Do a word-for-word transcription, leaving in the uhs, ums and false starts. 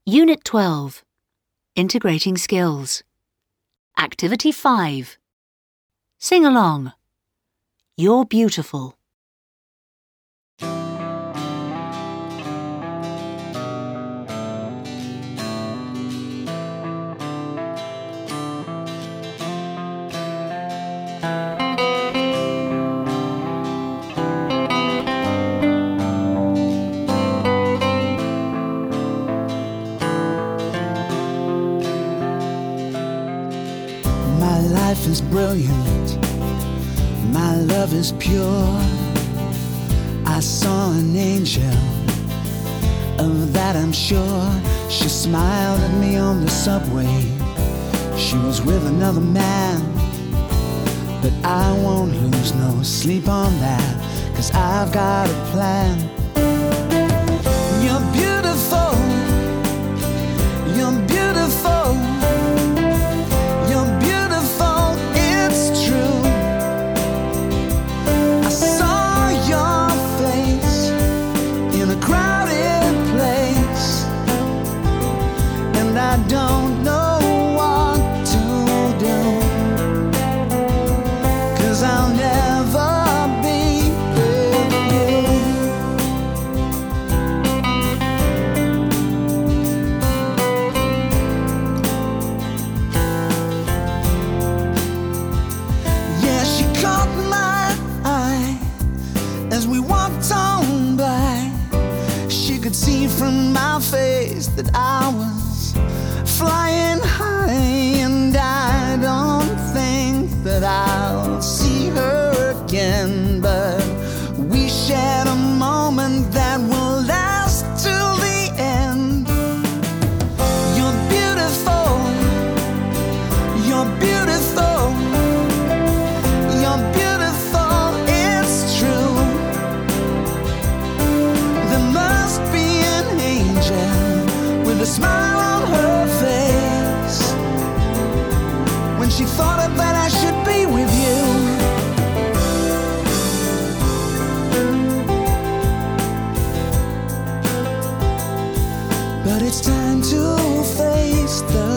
Unit twelve. Integrating Skills. Activity five. Sing along. You're beautiful. My life is brilliant, my love is pure. I saw an angel, of that I'm sure. She smiled at me on the subway. She was with another man, but I won't lose no sleep on that, 'cause I've got a plan. You're beautiful, you're beautiful, you're beautiful, it's true. I saw your face in a crowded place, and I don't know what to do, 'cause I'll never be with you. Yeah, she caught my eye as we walked on by. She could see from my face that I was flying high, and I don't think that I'll see her again, but we shared a moment that will last till the end. You're beautiful, you're beautiful, you're beautiful, it's true. There must be an angel with a smile on her face when she thought that I should be with you. But it's time to face the